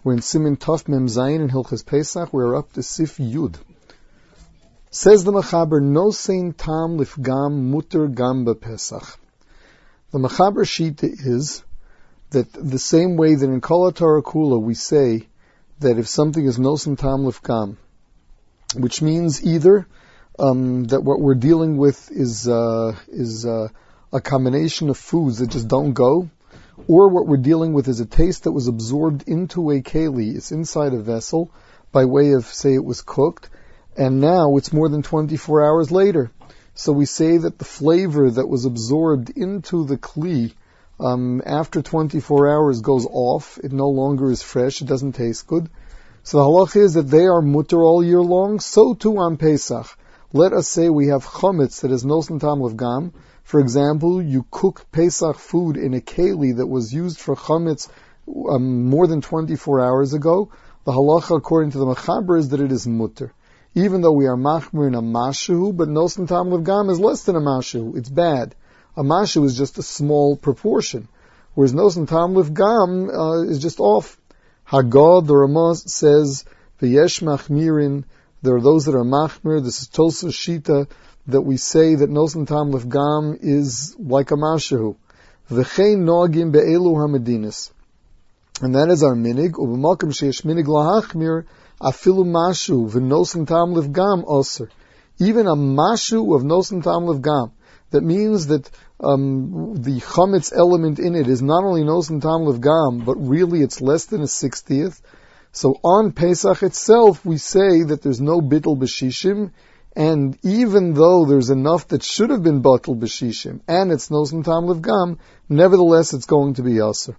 We're in Simin Tov Mem Zayin in Hilchos Pesach. We're up to Sif Yud. Says the Mechaber, no sein tam lifgam muter gam b'Pesach. The Mechaber Shita is that the same way that in Kol HaTorah Kula we say that if something is no sein tam lifgam, which means either that what we're dealing with is a combination of foods that just don't go, or what we're dealing with is a taste that was absorbed into a keli. It's inside a vessel by way of, say, it was cooked, and now it's more than 24 hours later. So we say that the flavor that was absorbed into the kli after 24 hours goes off. It no longer is fresh. It doesn't taste good. So the halach is that they are mutter all year long. So too on Pesach. Let us say we have chametz that is no sein tam lifgam. For example, you cook Pesach food in a keli that was used for chametz more than 24 hours ago. The halacha, according to the Mechaber, is that it is mutter. Even though we are machmir in a mashu, but no sein tam lifgam is less than a mashu. It's bad. A mashu is just a small proportion, whereas no sein tam lifgam is just off. Hagad, the Ramah says, v'yesh machmirin, there are those that are machmir. This is Tosfos Shita, that we say that no sein tam lifgam is like a mashu. V'chein noagim be'elu hamedinas. And that is our minig. U'b'malkim sheyesh minig lahachmir, afilu mashu, v'no sein tam lifgam oser. Even a mashu of no sein tam lifgam. That means that the chametz element in it is not only no sein tam lifgam, but really it's less than a 60th. So on Pesach itself, we say that there's no bittul b'shishim, and even though there's enough that should have been bittul b'shishim, and it's no sein tam lifgam, nevertheless it's going to be aser.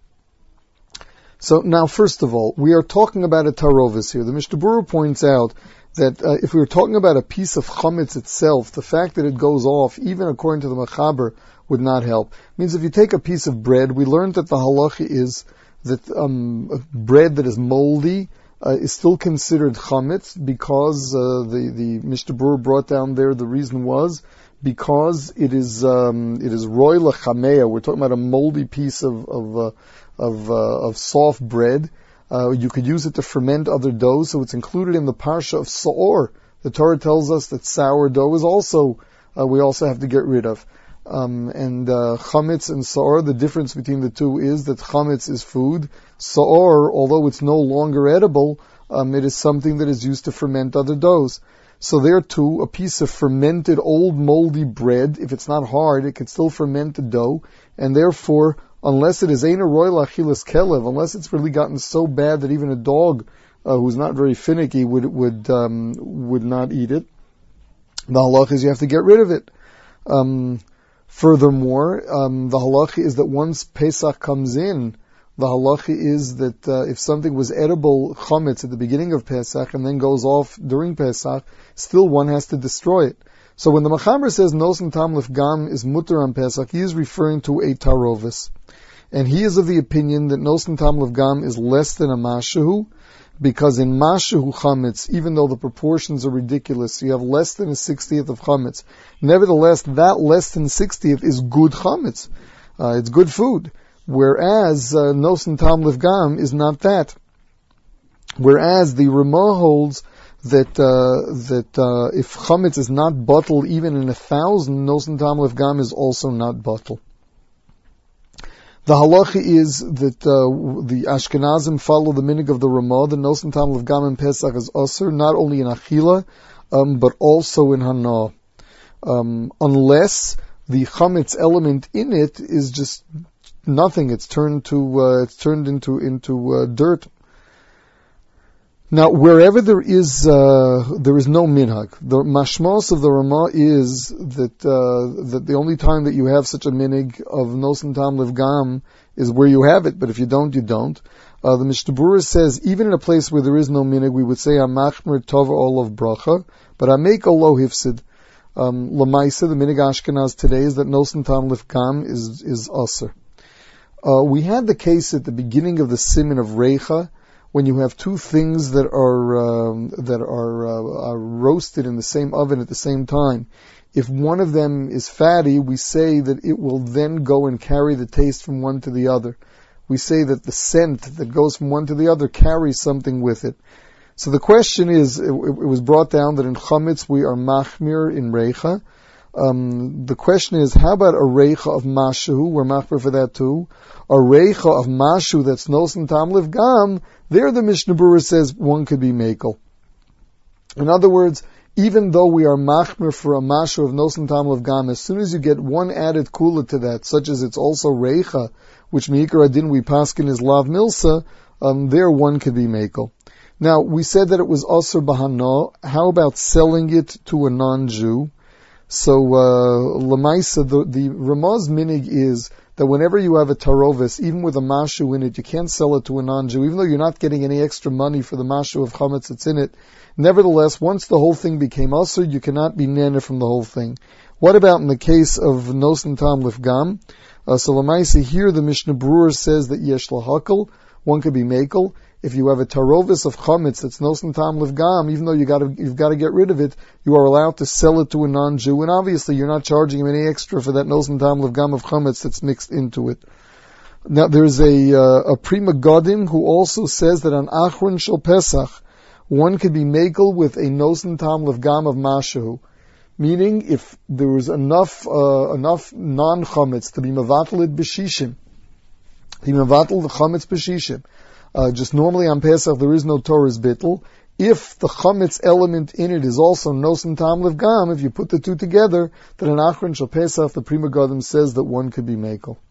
So now, first of all, we are talking about a tarovis here. The Mishnah Berurah points out that if we were talking about a piece of chametz itself, the fact that it goes off, even according to the Mechaber, would not help. It means if you take a piece of bread, we learned that the halacha is that bread that is moldy is still considered chametz, because the Mishnah Berurah brought down there, the reason was because it is roy lechamea. We're talking about a moldy piece of soft bread. You could use it to ferment other dough, so it's included in the parsha of Sa'or. The Torah tells us that sour dough is also we also have to get rid of. And chametz and Sa'or, the difference between the two is that chametz is food. Sa'or, although it's no longer edible, it is something that is used to ferment other doughs. So there too, a piece of fermented old moldy bread, if it's not hard, it can still ferment the dough, and therefore, unless it is ein roy lachilas kelev, unless it's really gotten so bad that even a dog who's not very finicky would not eat it, the halach is you have to get rid of it. Furthermore, the halacha is that once Pesach comes in, the halacha is that if something was edible chametz at the beginning of Pesach and then goes off during Pesach, still one has to destroy it. So when the Mechaber says no sein tam lifgam is mutter on Pesach, he is referring to a tarovis. And he is of the opinion that no sein tam lifgam is less than a mashu, because in mashu chametz, even though the proportions are ridiculous, you have less than a 60th of chametz. Nevertheless, that less than 60th is good chametz. It's good food. Whereas no sein tam lifgam is not that. Whereas the Ramah holds that if chametz is not bottled even in 1,000, no sein tam lifgam is also not bottled. The halacha is that the Ashkenazim follow the minig of the Ramah. The no sein tam lifgam in Pesach is aser, not only in achila, but also in hana, unless the chametz element in it is just nothing. It's turned into dirt. Now, wherever there is no minhag, the mashmos of the Ramah is that the only time that you have such a minhag of no sein tam lifgam is where you have it, but if you don't, you don't. The Mishnah Berurah says even in a place where there is no minhag, we would say amachmer tova olav bracha, but amek olo hifsid. Lamaisa, the minhag Ashkenaz today is that no sein tam lifgam is aser. We had the case at the beginning of the Siman of Reicha, when you have two things that are roasted in the same oven at the same time. If one of them is fatty, we say that it will then go and carry the taste from one to the other. we say that the scent that goes from one to the other carries something with it. So the question is, it was brought down that in chametz we are machmir in reicha. The question is, how about a reicha of mashu? We're machmir for that too. A reicha of mashu that's nosen tam livgam, there the Mishnah Berurah says one could be mekel. In other words, even though we are machmir for a mashu of nosen tam livgam, as soon as you get one added kula to that, such as it's also reicha, which meikar adin we paskin is lav milsa, there one could be mekel. Now, we said that it was asur bahana. How about selling it to a non-Jew? So, Lamaisa, the Ramaz minig is that whenever you have a tarovis, even with a mashu in it, you can't sell it to a non-Jew, even though you're not getting any extra money for the mashu of chametz that's in it. Nevertheless, once the whole thing became asur, you cannot be nana from the whole thing. What about in the case of nosen tam lifgam? So, Lamaisa, here the Mishnah Berurah says that yesh lahakal, one could be mekel. If you have a tarovis of chametz that's nosen tam livgam, even though you've got to get rid of it, you are allowed to sell it to a non-Jew, and obviously you're not charging him any extra for that nosen tam livgam of chametz that's mixed into it. Now there's a Prima Godim who also says that on Achron Shel Pesach, one could be mekel with a nosen tam livgam of mashu, meaning if there was enough non-chametz to be mevatel b'shishim, be mevatel the chametz b'shishim. Just normally on Pesach there is no Torah's bittul. If the chametz element in it is also nosen tam livgam, if you put the two together, then in Achron Shel Pesach the Prima Godim says that one could be mekel.